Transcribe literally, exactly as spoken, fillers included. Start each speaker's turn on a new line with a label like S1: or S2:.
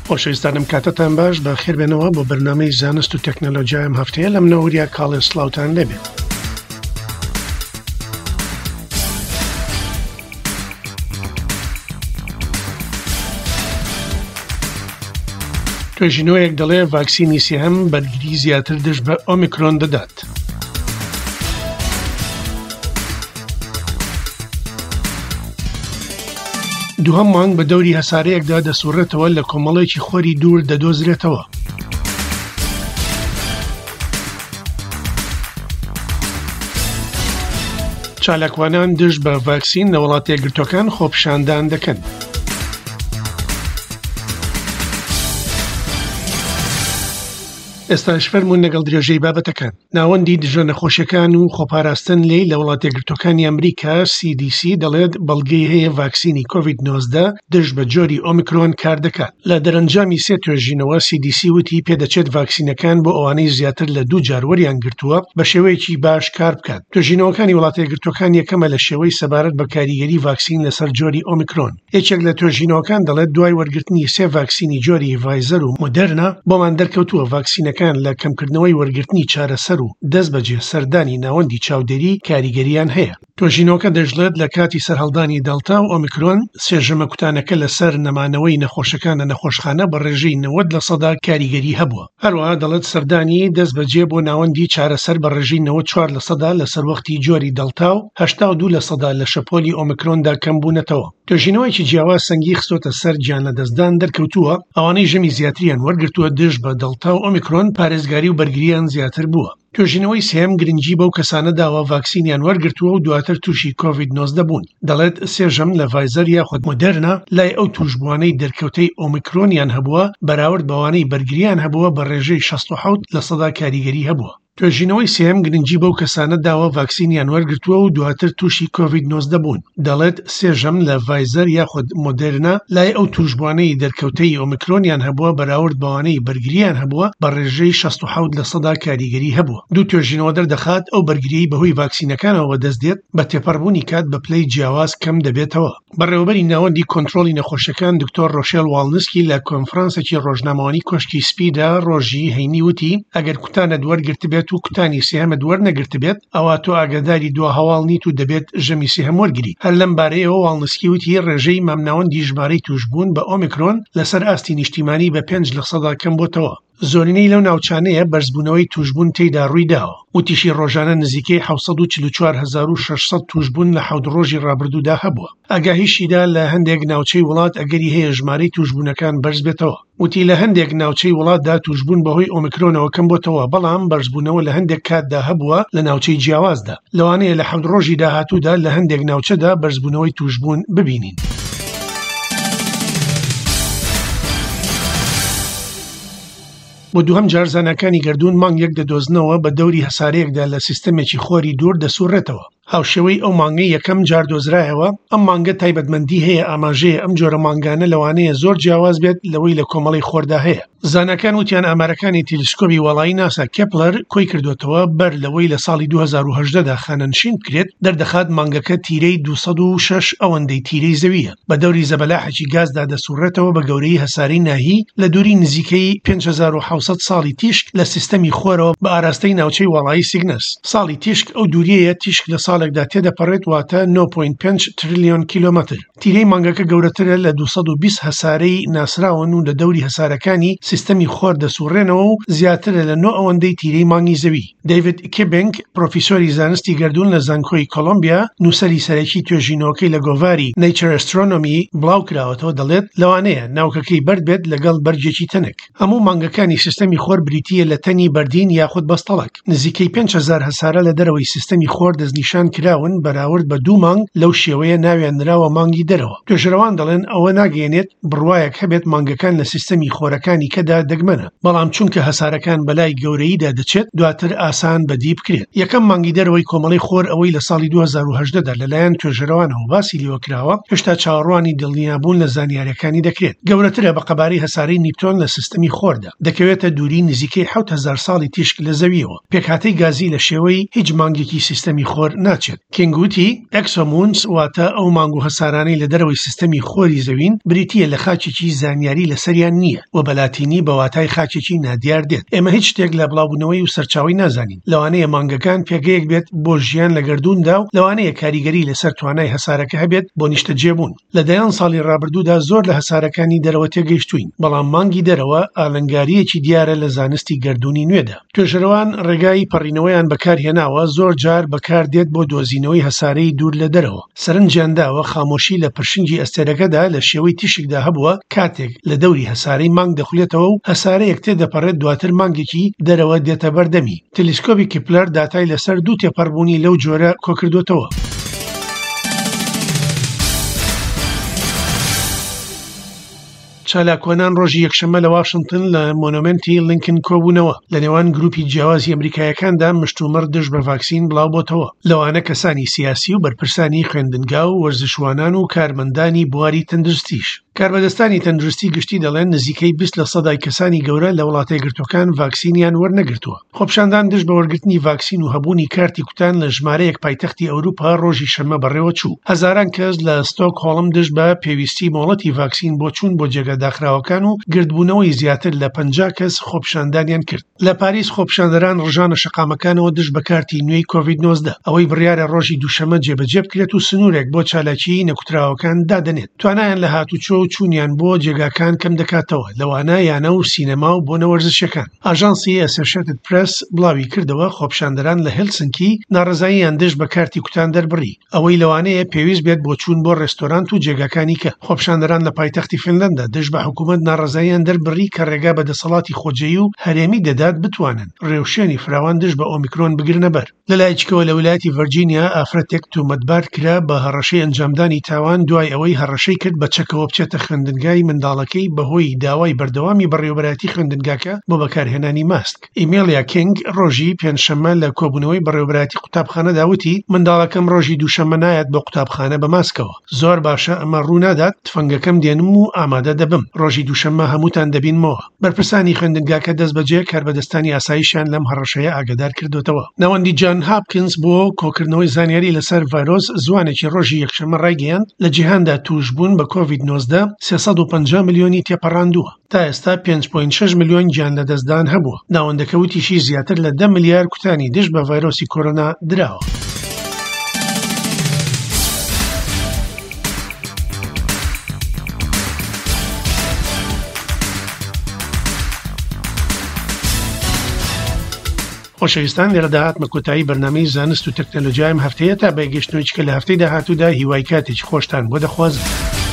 S1: خۆشەویستانم کاتتان باش بە خێربێنەوە بۆ بەرنامەی زانست و تەکنۆلۆژیای ئەم هەفتەیە لە منەوەریا کاڵێ سلااوتان لێبێت. توێژینەوەیەک دەڵێ ڤاکسینی سێهەم بەرگری زیاتر دژ بە ئۆمیکرۆن دەدات. دووهەم مانگ بە دەوری هەسارەیەکدا دەسوڕێتەوە لە کۆمەڵێکی خۆری دوور دەدۆزرێتەوە. چالاکوانان دژ بە ڤاکسین لە وڵاتە یەکگرتووەکان خۆپیشاندان دەکەن. ئێستاش فەرموون لەگەڵ درێژەی بابەتەکان. ناوەندی دژە نەخۆشیەکان و خۆپاراستن لێی لە وڵاتە یەکگرتووەکانی ئەمریکا سی دی سی دەڵێت بەڵگەی هەیە ڤاکسینی کۆڤید نۆزدە دژ بە جۆری ئۆمیکرۆن کار دەکات. لە دەرەنجامی سێ توێژینەوە سی دی سی وتی پێدەچێت ڤاکسینەکان بۆ ئەوانەی زیاتر لە دوو جار وەریان گرتووە بە شێوەیەکی باش کار بکات. توێژینەوەکانی وڵاتە یەکگرتووەکان یەکەمە لە شێوەی سەبارەت بە کاریگەری ڤاکسین لەسەر جۆری ئۆمیکرۆن. یەکێک لە توێژینەوەکان دەڵێت دوای وەرگرتنی سێ ڤاکسینی جۆری ڤایزەر و مۆدێرنا بۆمان دەرکەوتووە ڤاکسینەکان لە کەمکردنەوەی وەرگرتنی چارەسەر و دەست بەجێ سەردانی ناوەندی چاودێری کاریگەریان هەیە. توێژینەوەکە دەژڵێت لە کاتی سەرهەڵدانی دەڵتا و ئۆمیکرۆن سێژەمە کوتانەکە لەسەر نەمانەوەی نەخۆشەکان لە نەخۆشخانە بە ڕێژەی نەوەد لە سەدا کاریگەری هەبووە. هەروەها دەڵێت سەردانی دەست بەجێ بۆ ناوەندی چارەسەر بە ڕێژەی نەوەد چوار لە سەدا لەسەر وەختی جۆری دەڵتا و هەشتا و دوو لە سەدا لە شەپۆلی ئۆمیکرۆندا کەم بوونەتەوە. توێژینەوەیکی جیاواز سەنگی خستۆتە سەر گیان لەدەستدان دەرکەوتووە ئەوانەی ژەمی زیاتریان وەرگرتووە دژ بە دەڵتا و ئۆمیکرۆن پارێزگاری و بەرگریان زیاتر بووە. توێژینەوەی سێم گرنگی بەو کەسانە داوە ڤاکسینیان وەرگرتووە و دواتر تووشی کۆڤید نۆزدە بوون. دەڵێت سێژەم لە ڤایزەر یاخود مۆدێرنا لای ئەو توشبوانەی دەرکەوتەی ئۆمیکرۆنیان هەبووە بەراورد بەوانەی بەرگریان هەبووە بە ڕێژەی شەست و حەوت لە سەدا کاریگەری هەبووە. توێژینەوەی سێم گرنگی بەو کەسانە داوە ڤاکسینیان وەرگرتووە و دواتر تووشی کۆڤید نۆزدە بوون. دەڵێت سێژەم لە ڤایزەر یاخود مۆدێرنا لای ئەو توشبوانەی دەرکەوتەی ئۆمیکرۆنیان هەبووە بەراورد بەوانەی بەرگریان هەبووە بە ڕێژەی شەست و حەوت لە سەدا کاریگەری هەبووە. دوو توێژینەوە دەردەخات ئەو بەرگریەی بەهۆی ڤاکسینەکانەوە دەست دێت بە تێپەڕبوونی کات بە پلەی جیاواز کەم دەبێتەوە. بەڕێوەبەری ناوەندی کۆنتڕۆلی نەخۆشیەکان دکتۆر ڕۆشێل واڵنسکی لە کۆنفرانسێکی ڕۆژنامەوانی کۆشکی سپیدا ڕۆژی هەینی وتی ئەگەر کوتانە دووەرگرتبێت و کوتانی سێهەمە دووەرنەگرت بێت ئەوە تۆ ئاگاداری دوا هەواڵ نیت و دەبێت ژەمی سێهەم وەرگری. هەر لەم بارەیەوە واڵنسکی وتی ڕێژەی مامناوەندی ژمارەی توشبوون بە ئۆمیکرۆن لەسەر ئاستی نیشتیمانی بە پێنج لە سەدا کەم بۆتەوە. زۆرینەی لەو ناوچانەیە بەرزبوونەوەی توشبوون تێیدا ڕوویداوە. وتیشی ڕۆژانە نزیکەی حەوت و چل و چوار هەزار و شەش سەد توشبوون لە حەوت ڕۆژی ڕابردوودا هەبووە. ئاگاهیشیدا لە هەندێک ناوچەی وڵات ئەگەری هەیە ژمارەی توشبوونەکان بەرز بێتەوە. وتی لە هەندێک ناوچەی وڵاتدا توشبوون بەهۆی ئۆمیکرۆنەوە کەم بۆتەوە، بەڵام بەرزبوونەوە لە هەندێک کاتدا هەبووە لە ناوچەی جیاوازدا. لەوانەیە لە حەوت ڕۆژی داهاتوودا لە هەندێک ناوچەدا بەرزبوونەوەی توشبوون ببینین. بۆ دووهەم جار زانەکانی گردوون مانگ یەک دەدۆزنەوە بە دەوری هەسارەیەکدا لە سیستەمێکی خۆری دوور دەسوڕێتەوە. هاوشێوەی ئەو مانگەی یەکەم جار دۆزرایەوە. ئەم مانگە تایبەتمەندی هەیە ئاماژەیە ئەم جۆرە مانگانە لەوانەیە زۆر جیاواز بێت لەوەی لە کۆمەڵی خۆردا هەیە. زانەکان وتیان ئامارەکانی تیلسکۆپی وەڵایی ناسا کێپلەر کۆی کردوێتەوە بەر لەوەی لە ساڵی دوو هەزار و هەژدەدا خانەنشین بکرێت دەردەخات مانگەکە تیرەی دوو سەد و شەش ئەوەندەی تیرەی زەویە. بە دەوری زەبەلاحێکی گازدا دەسوڕێتەوە بە گەورەی هەسارەی ناهی لە دووری نزیکەی پێنج هەزار و حەوت سەد ساڵی تیشک لە سیستەمی خۆرەوە بە ئاراستەی ناوچەی وەڵایی سیگنەس. ساڵی تیشک ئەو دووریەیە تیشک لە ساڵێکدا تێدەپەڕێت واتە نۆ پۆینت پێنج تریلیۆن کیلۆمەتر. تیرەی مانگەکە گەورەترە لە دوو سەد و بیست هەسارەی ناسراون و لە دەوری هەسارەکانی سیستەمی خۆر دەسوڕێنەوە و زیاترە لە نۆ ئەوەندەی تیرەی مانگی زەوی. دەیڤید کێبنگ پرۆفیسۆری زانستی گردوون لە زانکۆی کۆلۆمبیا نووسەری سەرەکی توێژینەوەکەی لە گۆڤاری نیچر ئەسترۆنۆمی بڵاو کراوەتەوە دەڵێت لەوانەیە ناوکەکەی بەرد بێت لەگەڵ بەرجێکی تەنک. هەموو مانگەکانی سیستەمی خۆر بریتیە لە تەنی بەردین یاخود بەستەڵک. نزیکەی پێنج هەزار هەسارە لە دەرەوەی سیستەمی خۆر دەستنیشان کراون بەراورد بە دوو مانگ لەو شێوەیە ناوێنراوە مانگی دەرەوە. توێژەرەوان دەڵێن ئەوە ناگەێنێت بڕوایەک هەبێت مانگەکان لە سیستەمی خۆرەکانی کەدا دەگمەنە، بەڵام چونکە هەسارەکان بەلای گەورەییدا دەچێت دواتر ئاسان بەدی بکرێت. یەکەم مانگی دەرەوەی کۆمەڵی خۆر ئەوەی لە ساڵی دوو هەزار و هەژدەدا لەلایەن توێژەرەوانەوە باسی لێوە کراوە هێشتا چاوەڕوانی دڵنیابوون لە زانیاریەکانی دەکرێت. گەورەترە بە قەبارەی هەسارەی نیپتۆن لە سیستەمی خۆردا دەکەوێتە دووری نزیکەی حەوت هەزار ساڵی تیشک لە زەویەوە. پێکهاتەی گازی لە شێوەی هیچ مانگێکی سیستەمی خۆر ناچێت. ناچێت. کینگوتی ئەکسۆمونس واتە ئەو مانگ و هەسارانەی لە دەرەوەی سیستەمی خۆری زەوین بریتیە لە خاچێکی زانیاری لەسەریان نییە و بەلاتینی بە واتای خاچێکی نادیار دێت. ئێمە هیچ شتێک لە بڵاوبوونەوەی و سەرچاوی نازانین. لەوانەیە مانگەکان پێگەیەک بێت بۆ ژیان لە گەردووندا و لەوانەیە کاریگەری لەسەر توانای هەسارەکە هەبێت بۆ نیشتەجێبوون. لە دەیان ساڵی ڕابردوودا زۆر لە هەسارەکانی دەرەوە تێگەیشتوین، بەڵام مانگی دەرەوە ئالنگاریەکی دیارە لە زانستی گەردوونی نوێدا. توێژەرەوان ڕێگای پەڕینەوەیان بەکارهێناوە زۆر جار بەکاردێت بۆ دۆزینەوەی هەسارەی دوور لە دەرەوە. سەرنجیانداوە خامۆشی لە پرشنگی ئەستێرەکەدا لە شێوەی تیشکدا هەبووە کاتێک لە دەوری هەسارەی مانگ دەخولێتەوە و هەسارەیەک تێدەپەڕێت دواتر مانگێکی دەرەوە دێتە بەردەمی. تەلیسکۆپی کیپلەر داتای لەسەر دوو تێپەڕبوونی لەو جۆرە کۆکردوتەوە. چالاکۆنان ڕۆژی یەکشەمە لە واشنگتن لە مۆنومنتی لینکن کۆبوونەوە. لە نێوان گروپی جیاوازی ئەمریکایەکاندا مشتومڕ دژ بە ڤاکسین بڵاو بۆتەوە. لەوانە کەسانی سیاسی و بەرپرسانی خوێندنگا و وەرزشوانان و کارمەندانی بواری تەندروستیش. کاربەدەستانی تەندروستی گشتی دەڵێن نزیکەی بیست لە سەدای کەسانی گەورە لە وڵاتە گرتوەکان ڤاکسینیان وەرنەگرتووە. خۆپشاندان دژ بە وەرگرتنی ڤاکسین و هەبوونی کارتی کوتان لە ژمارەیەک پایتەختی ئەوروپا ڕۆژی شەمە بەڕێوە چوو. هەزاران کەس لە ستۆکهۆڵم دژ بە پێویستی مۆڵەتی ڤاکسین بۆ چوون بۆ جێگە داخراوەکان و گردبوونەوەی زیاتر لە پەنجا کەس خۆپشاندانیان کرد. لە پاریس خۆپشاندەران ڕژانە شەقامەکانەوە دژ بە کارتی نوێی کۆڤید نۆزدە ئەوەی بڕیارە ڕۆژی دووشەمە جێبەجێ بکرێت و سنوورێک بۆ چالاکی نەکوتراوەکان دادەنێت. توانایان لە هاتوچۆ و چوونیان بۆ جێگاکان کەم دەکاتەوە، لەوانە یانە و سینەما و بۆ نەوەرزشەکان. ئاژانسی ئەسۆشیێتد پرس بڵاوی کردەوە خۆپشاندەران لە هێلسنکی ناڕەزاییان دژ بە کارتی کوتان دەربڕی، ئەوەی لەوانەیە پێویست بێت بۆ چوون بۆ ڕێستۆرانت و جێگاکانی کە. خۆپشاندەران لە پایتەختی فینلەندا دژ بە حکوومەت ناڕەزاییان دەربڕی کە ڕێگا بە دەسەڵاتی خۆجێی و هەرێمی دەدات بتوانن ڕێوشێنی فراوان دژ بە ئۆمیکرۆن بگرنە بەر. لەلایەکەوە لە ویلایەتی ڤەرجینیا ئافرەتێک تۆمەتبار کرا بە هەڕەشەی ئەنجامدانی تاوان دوای ئەوەی هەڕەشەی کرد بە چەکەوە بچێتە خوێندنگای منداڵەکەی بەهۆی داوای بەردەوامی بەڕێوەبەرەتی خوێندنگاکە بۆ بەکارهێنانی ماسک. ئیمێلیا کینگ ڕۆژی پێنجشەممە لە کۆبوونەوەی بەڕێوەبەرەتی قوتابخانە داوتی منداڵەکەم ڕۆژی دووشەممە نایەت بۆ قوتابخانە بە ماسکەوە. زۆر باشە ئەمە ڕوونادات، تفەنگەکەم دێنم و ئامادە دەبم. ڕۆژی دووشەممە هەمووتان دەبینمەوە. بەرپرسانی خوێندنگاکە دەست بەجێ کاربەدەستانی ئاساییشیان لەم هەڕەشەیە ئاگادار کردوتەوە. ناوەندی جان هاپکینس بۆ کۆکردنەوەی زانیاری لەسەر ڤایرۆس زوانێکی ڕۆژی یەکشەممە ڕایگەیاند لە جیهاندا توشبوون بە کۆڤید نۆزدە سێسەد و پەنجا ملیۆنی تێپەڕاندووە. تا ئێستا پێنج کۆڵ شەش ملیۆن گیان لەدەستدان هەبووە. ناوەندەکە وتیشی زیاتر لە دە ملیار کوتانی دژ بە ڤایرۆسی کۆرۆنا دراوە. خۆشەویستان، لێرەدا هاتمە کۆتایی بەرنامەی زانست و تەکنۆلۆژیایم هەفتەیە تا بەیگەشتنەوەیەکە لە هەفتەی داهاتوودا هیوای کاتێکی خۆشتان بۆ دەخوازم.